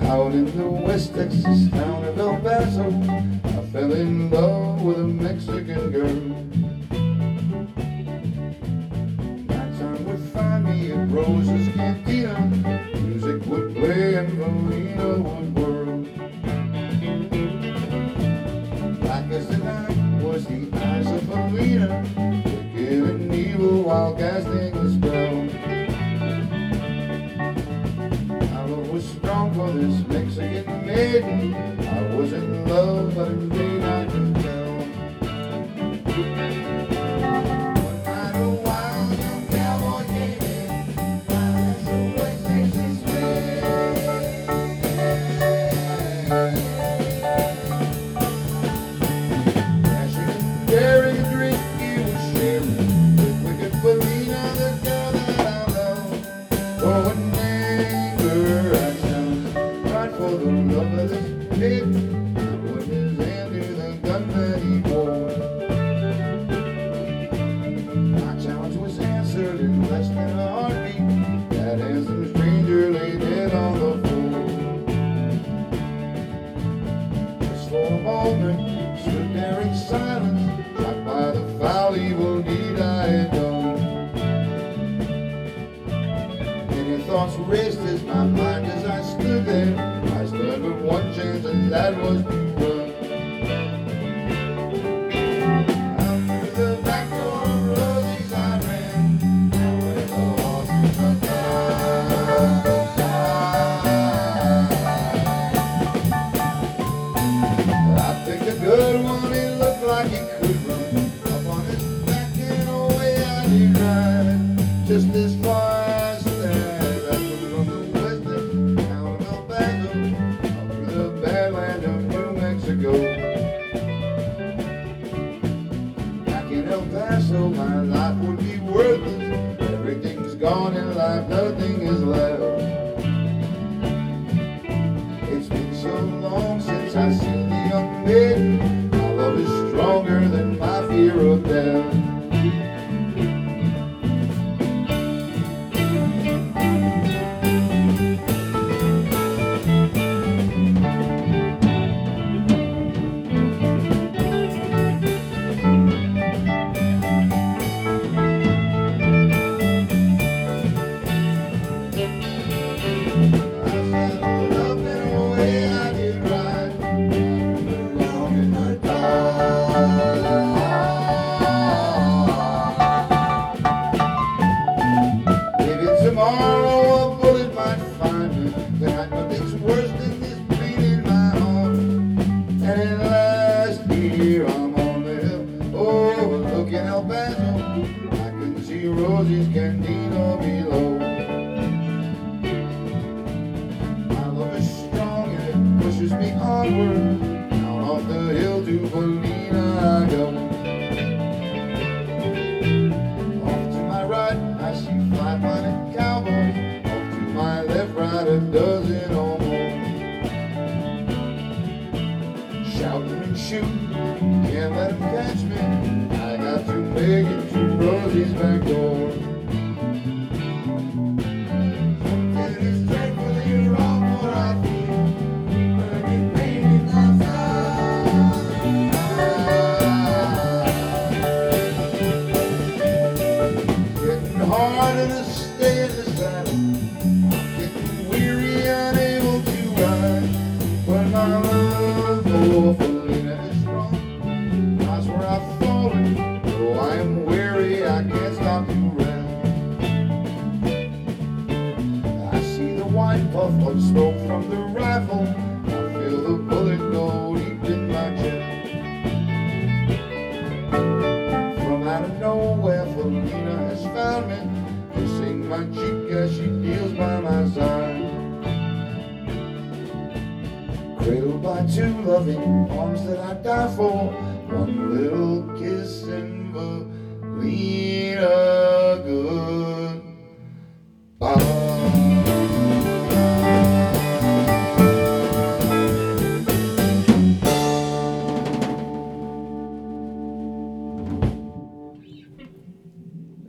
Out in the West Texas town of El Paso, I fell in love with a Mexican girl. Nighttime would find me at Rosa's Cantina. Music would play and Felina would whirl. Black as the night was the eyes of Felina, wicked and evil while casting a spell. Was strong for this Mexican maiden. I was in love, but in vain I could tell. One night a wild young cowboy came in, riding some West Texas way. Dashing and daring a drink he was sharing with wicked Felina, the girl that I love. For when for the love of this kid, I put his hand to the gun that he wore. My challenge was answered in less than a heartbeat. That handsome stranger lay dead on the floor. Just for a moment, stood there in silence, shocked by the foul evil deed I had done. Many thoughts raced as my mind as I stood there. I stood with one chance, and that was to run. Out through the back door of Rosie's I ran, and with the horses went side by side. I picked a good one, he looked like he could run. Up on his back and away I did ride, just as far as that. Back in El Paso, my life would be worthless. Everything's gone in life, nothing is left. It's been so long since I've seen the young maiden. My love is stronger than my fear of death. Tomorrow a bullet might find me, but nothing's worse than this pain in my heart. And at last here I'm on the hill, overlooking El Paso. I can see Rosie's Cantina below. My love is strong and it pushes me onward. Down off the hill to Felina I go. Off to my right I see 500 cowboys, off to my left, right, a dozen or more. Shouting and shooting, can't let them catch me. I got to make it to Rosie's back door. Something is dreadfully wrong what I feel, burning pain in my side. Getting harder to stay in the saddle, getting weary, unable to ride. But my love for Felina is strong. That's where I've fallen. Though I am weary, I can't stop to rest. I see the white puff of smoke from the rifle. I feel the bullet go deep in my chest. From out of nowhere, Felina has found me, kissing my cheek as she kneels by my side. Cradled by two loving arms that I die for, one little kiss and Felina.